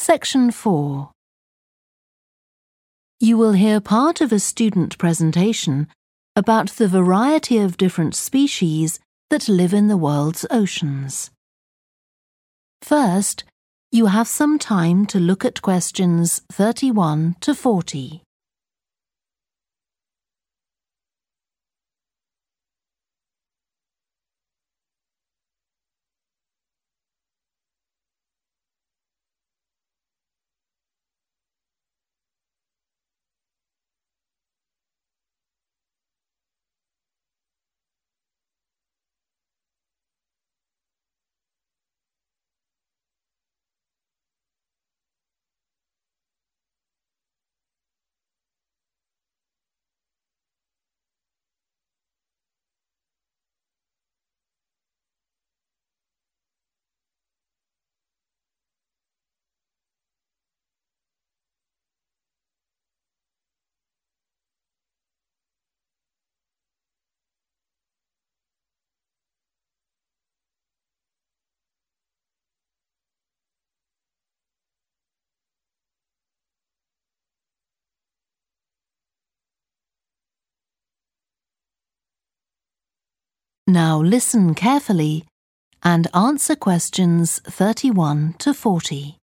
Section 4. You will hear part of a student presentation about the variety of different species that live in the world's oceans. First, you have some time to look at questions 31 to 40. Now listen carefully and answer questions 31 to 40.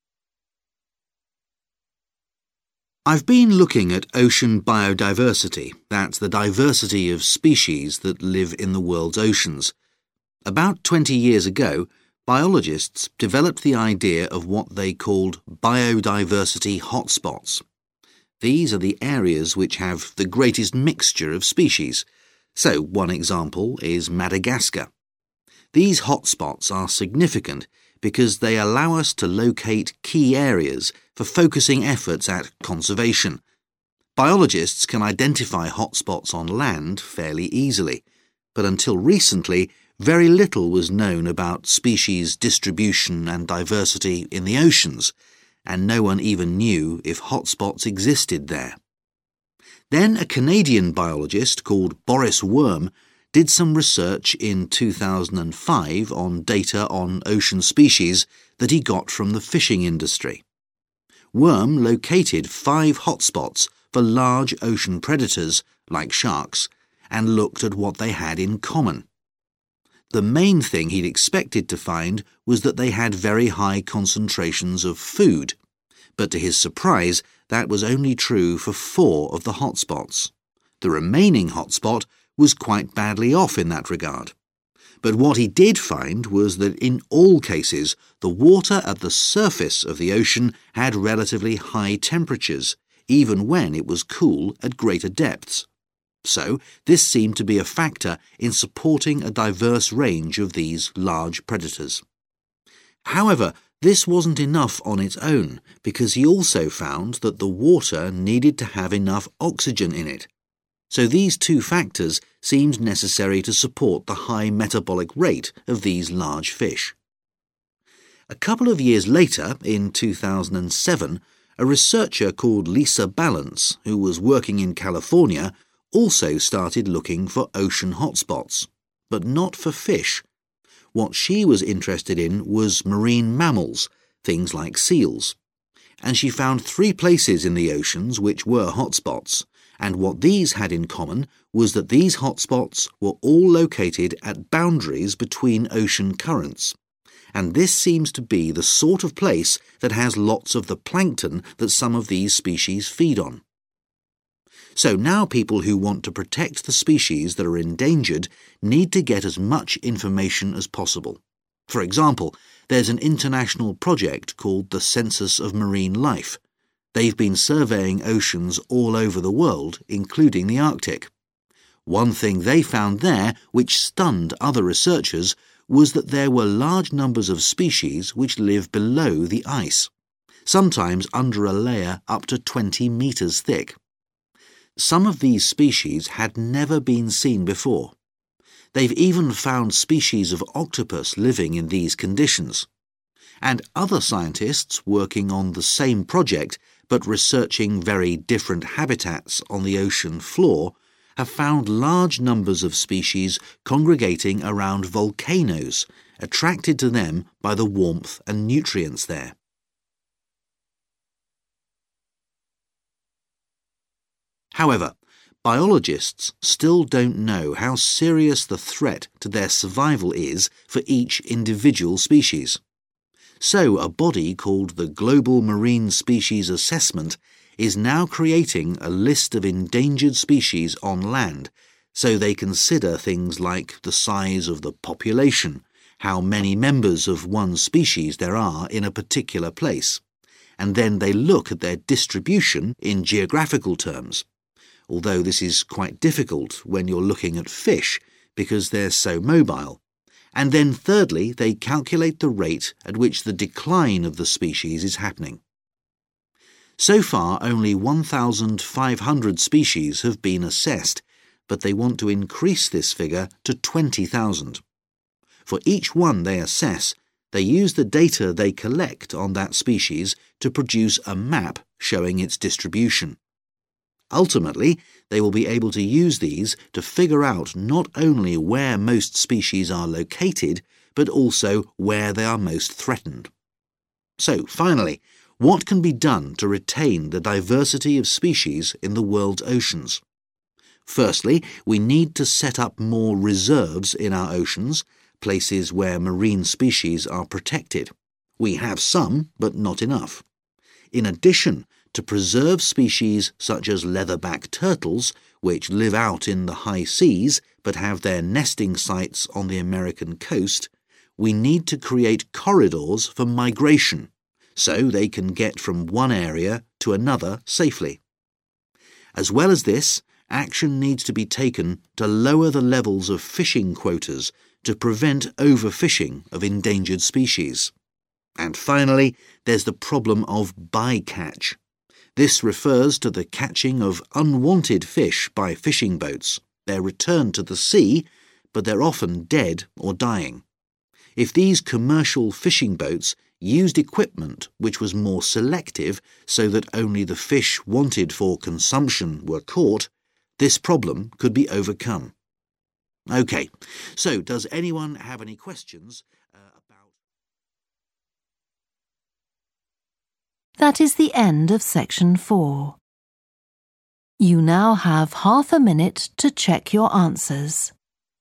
I've been looking at ocean biodiversity. That's the diversity of species that live in the world's oceans. About 20 years ago, biologists developed the idea of what they called biodiversity hotspots. These are the areas which have the greatest mixture of species. So, one example is Madagascar. These hotspots are significant because they allow us to locate key areas for focusing efforts at conservation. Biologists can identify hotspots on land fairly easily, but until recently, very little was known about species distribution and diversity in the oceans, and no one even knew if hotspots existed there. Then a Canadian biologist called Boris Worm did some research in 2005 on data on ocean species that he got from the fishing industry. Worm located 5 hotspots for large ocean predators, like sharks, and looked at what they had in common. The main thing he'd expected to find was that they had very high concentrations of food, but to his surprise, that was only true for 4 of the hotspots. The remaining hotspot was quite badly off in that regard. But what he did find was that in all cases, the water at the surface of the ocean had relatively high temperatures, even when it was cool at greater depths. So, this seemed to be a factor in supporting a diverse range of these large predators. However, this wasn't enough on its own, because he also found that the water needed to have enough oxygen in it. So these 2 factors seemed necessary to support the high metabolic rate of these large fish. A couple of years later, in 2007, a researcher called Lisa Balance, who was working in California, also started looking for ocean hotspots, but not for fish. What she was interested in was marine mammals, things like seals. And she found 3 places in the oceans which were hotspots, and what these had in common was that these hotspots were all located at boundaries between ocean currents. And this seems to be the sort of place that has lots of the plankton that some of these species feed on. So now people who want to protect the species that are endangered need to get as much information as possible. For example, there's an international project called the Census of Marine Life. They've been surveying oceans all over the world, including the Arctic. One thing they found there, which stunned other researchers, was that there were large numbers of species which live below the ice, sometimes under a layer up to 20 meters thick. Some of these species had never been seen before. They've even found species of octopus living in these conditions. And other scientists working on the same project but researching very different habitats on the ocean floor have found large numbers of species congregating around volcanoes, attracted to them by the warmth and nutrients there. However, biologists still don't know how serious the threat to their survival is for each individual species. So a body called the Global Marine Species Assessment is now creating a list of endangered species on land, so they consider things like the size of the population, how many members of one species there are in a particular place, and then they look at their distribution in geographical terms, although this is quite difficult when you're looking at fish because they're so mobile. And then thirdly, they calculate the rate at which the decline of the species is happening. So far, only 1,500 species have been assessed, but they want to increase this figure to 20,000. For each one they assess, they use the data they collect on that species to produce a map showing its distribution. Ultimately, they will be able to use these to figure out not only where most species are located, but also where they are most threatened. So, finally, what can be done to retain the diversity of species in the world's oceans? Firstly, we need to set up more reserves in our oceans, places where marine species are protected. We have some, but not enough. In addition, to preserve species such as leatherback turtles, which live out in the high seas but have their nesting sites on the American coast, we need to create corridors for migration, so they can get from one area to another safely. As well as this, action needs to be taken to lower the levels of fishing quotas to prevent overfishing of endangered species. And finally, there's the problem of bycatch. This refers to the catching of unwanted fish by fishing boats. They're returned to the sea, but they're often dead or dying. If these commercial fishing boats used equipment which was more selective so that only the fish wanted for consumption were caught, this problem could be overcome. OK, so does anyone have any questions about... That is the end of section 4. You now have half a minute to check your answers.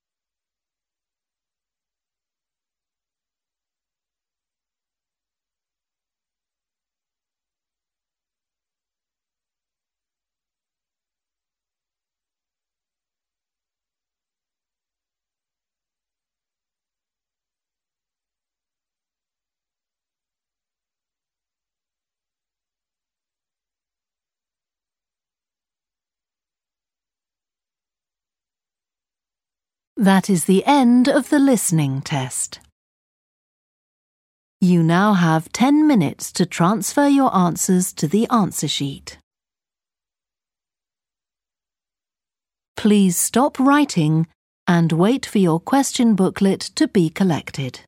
That is the end of the listening test. You now have 10 minutes to transfer your answers to the answer sheet. Please stop writing and wait for your question booklet to be collected.